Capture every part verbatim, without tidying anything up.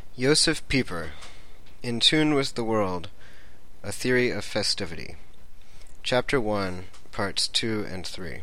Josef Pieper, In Tune with the World, A Theory of Festivity. Chapter one, Parts two and three.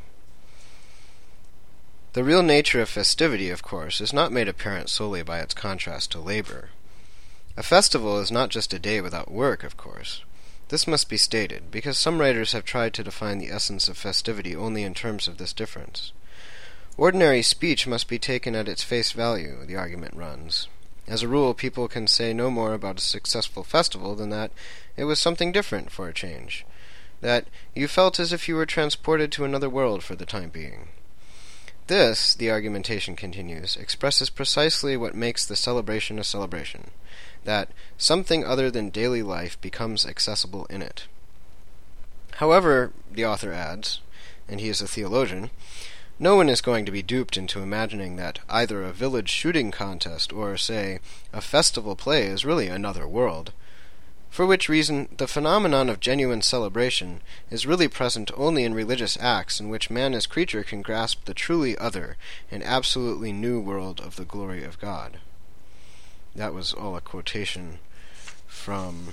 The real nature of festivity, of course, is not made apparent solely by its contrast to labor. A festival is not just a day without work, of course. This must be stated, because some writers have tried to define the essence of festivity only in terms of this difference. Ordinary speech must be taken at its face value, the argument runs. As a rule, people can say no more about a successful festival than that it was something different for a change, that you felt as if you were transported to another world for the time being. This, the argumentation continues, expresses precisely what makes the celebration a celebration, that something other than daily life becomes accessible in it. However, the author adds, and he is a theologian, no one is going to be duped into imagining that either a village shooting contest or, say, a festival play is really another world, for which reason the phenomenon of genuine celebration is really present only in religious acts in which man as creature can grasp the truly other and absolutely new world of the glory of God. That was all a quotation from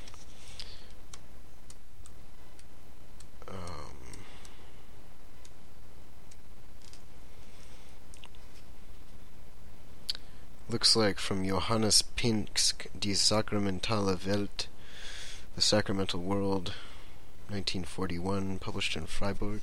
looks like from Johannes Pinsk, Die Sakramentale Welt, The Sacramental World, nineteen forty-one, published in Freiburg.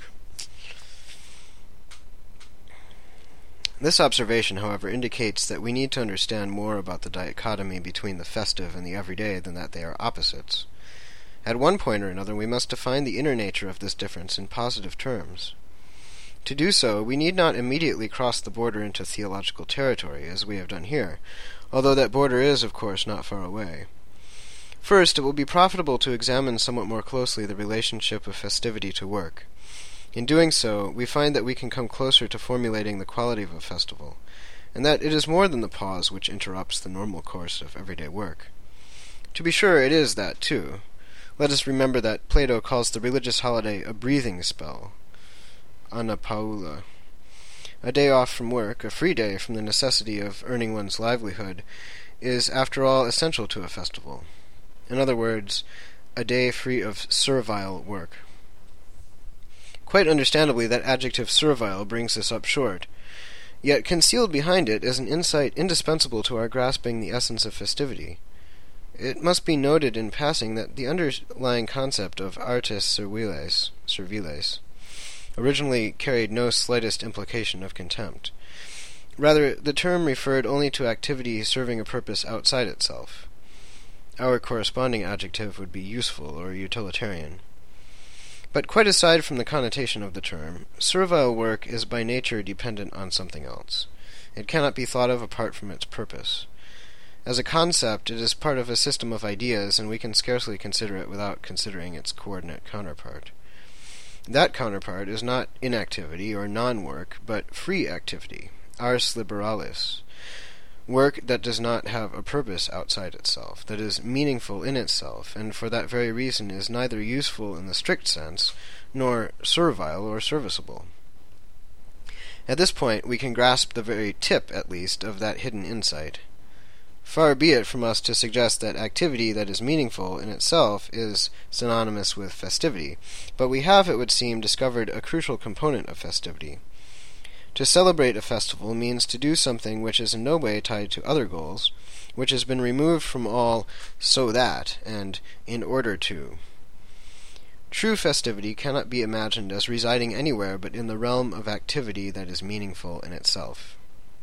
This observation, however, indicates that we need to understand more about the dichotomy between the festive and the everyday than that they are opposites. At one point or another, we must define the inner nature of this difference in positive terms. To do so, we need not immediately cross the border into theological territory, as we have done here, although that border is, of course, not far away. First, it will be profitable to examine somewhat more closely the relationship of festivity to work. In doing so, we find that we can come closer to formulating the quality of a festival, and that it is more than the pause which interrupts the normal course of everyday work. To be sure, it is that, too. Let us remember that Plato calls the religious holiday a breathing spell, anapaula. A day off from work, a free day from the necessity of earning one's livelihood, is, after all, essential to a festival. In other words, a day free of servile work. Quite understandably, that adjective servile brings this up short. Yet concealed behind it is an insight indispensable to our grasping the essence of festivity. It must be noted in passing that the underlying concept of artes serviles, serviles originally carried no slightest implication of contempt. Rather, the term referred only to activity serving a purpose outside itself. Our corresponding adjective would be useful or utilitarian. But quite aside from the connotation of the term, servile work is by nature dependent on something else. It cannot be thought of apart from its purpose. As a concept, it is part of a system of ideas, and we can scarcely consider it without considering its coordinate counterpart. That counterpart is not inactivity or non-work, but free activity, ars liberalis, work that does not have a purpose outside itself, that is meaningful in itself, and for that very reason is neither useful in the strict sense, nor servile or serviceable. At this point, we can grasp the very tip, at least, of that hidden insight. Far be it from us to suggest that activity that is meaningful in itself is synonymous with festivity, but we have, it would seem, discovered a crucial component of festivity. To celebrate a festival means to do something which is in no way tied to other goals, which has been removed from all so that and in order to. True festivity cannot be imagined as residing anywhere but in the realm of activity that is meaningful in itself.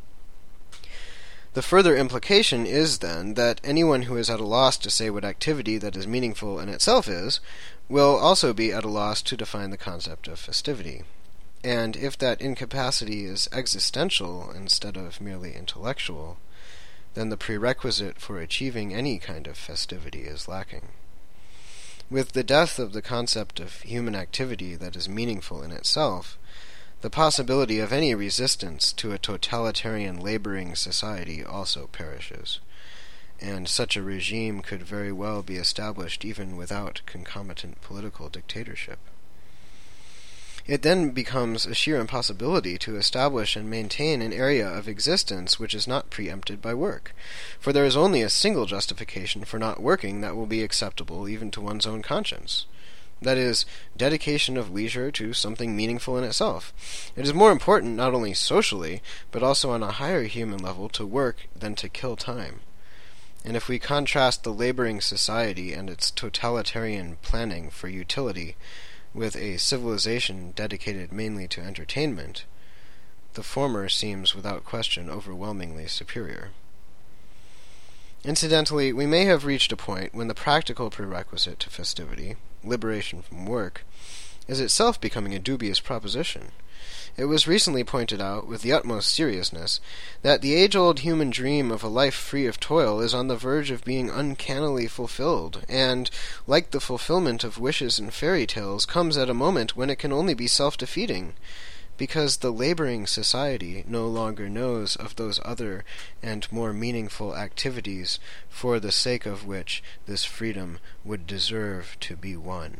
The further implication is, then, that anyone who is at a loss to say what activity that is meaningful in itself is, will also be at a loss to define the concept of festivity. And if that incapacity is existential instead of merely intellectual, then the prerequisite for achieving any kind of festivity is lacking. With the death of the concept of human activity that is meaningful in itself, the possibility of any resistance to a totalitarian laboring society also perishes, and such a regime could very well be established even without concomitant political dictatorship. It then becomes a sheer impossibility to establish and maintain an area of existence which is not preempted by work, for there is only a single justification for not working that will be acceptable even to one's own conscience. That is, dedication of leisure to something meaningful in itself. It is more important not only socially, but also on a higher human level to work than to kill time. And if we contrast the laboring society and its totalitarian planning for utility with a civilization dedicated mainly to entertainment, the former seems without question overwhelmingly superior. Incidentally, we may have reached a point when the practical prerequisite to festivity, liberation from work, is itself becoming a dubious proposition. It was recently pointed out, with the utmost seriousness, that the age-old human dream of a life free of toil is on the verge of being uncannily fulfilled, and, like the fulfillment of wishes in fairy tales, comes at a moment when it can only be self-defeating, because the laboring society no longer knows of those other and more meaningful activities for the sake of which this freedom would deserve to be won.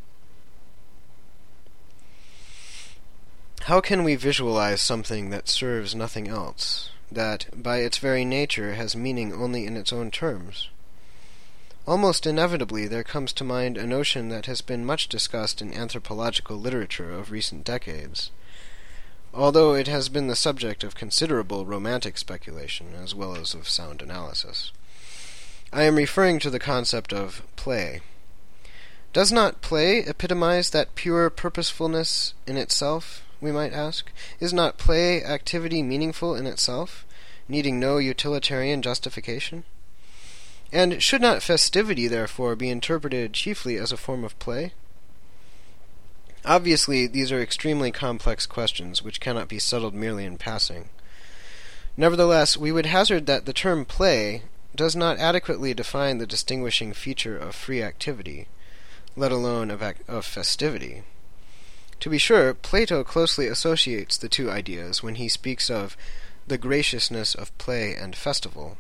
How can we visualize something that serves nothing else, that, by its very nature, has meaning only in its own terms? Almost inevitably there comes to mind a notion that has been much discussed in anthropological literature of recent decades, although it has been the subject of considerable romantic speculation as well as of sound analysis. I am referring to the concept of play. Does not play epitomize that pure purposefulness in itself, we might ask? Is not play activity meaningful in itself, needing no utilitarian justification? And should not festivity, therefore, be interpreted chiefly as a form of play? Obviously, these are extremely complex questions which cannot be settled merely in passing. Nevertheless, we would hazard that the term play does not adequately define the distinguishing feature of free activity, let alone of, ac- of festivity. To be sure, Plato closely associates the two ideas when he speaks of the graciousness of play and festival.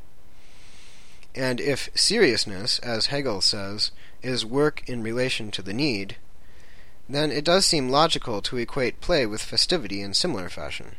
And if seriousness, as Hegel says, is work in relation to the need, then it does seem logical to equate play with festivity in similar fashion.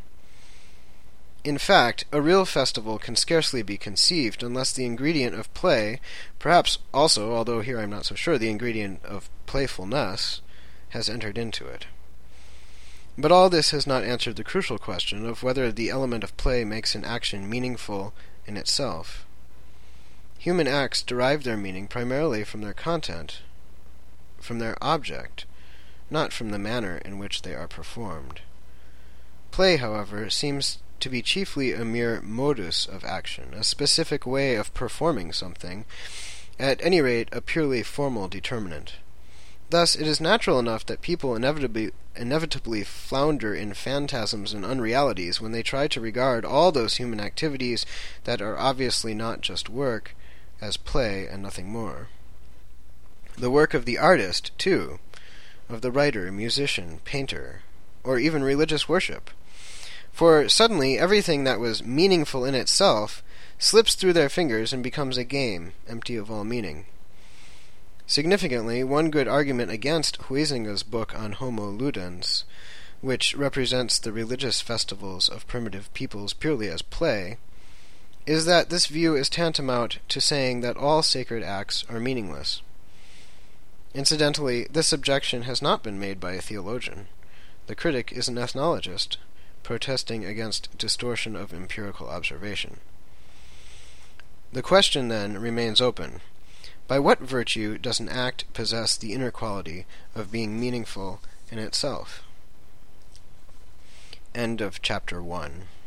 In fact, a real festival can scarcely be conceived unless the ingredient of play, perhaps also, although here I am not so sure, the ingredient of playfulness, has entered into it. But all this has not answered the crucial question of whether the element of play makes an action meaningful in itself. Human acts derive their meaning primarily from their content, from their object, not from the manner in which they are performed. Play, however, seems to be chiefly a mere modus of action, a specific way of performing something, at any rate a purely formal determinant. Thus, it is natural enough that people inevitably, inevitably flounder in phantasms and unrealities when they try to regard all those human activities that are obviously not just work as play and nothing more. The work of the artist, too, of the writer, musician, painter, or even religious worship. For suddenly everything that was meaningful in itself slips through their fingers and becomes a game, empty of all meaning. Significantly, one good argument against Huizinga's book on Homo Ludens, which represents the religious festivals of primitive peoples purely as play, is that this view is tantamount to saying that all sacred acts are meaningless. Incidentally, this objection has not been made by a theologian. The critic is an ethnologist, protesting against distortion of empirical observation. The question, then, remains open. By what virtue does an act possess the inner quality of being meaningful in itself? End of chapter one.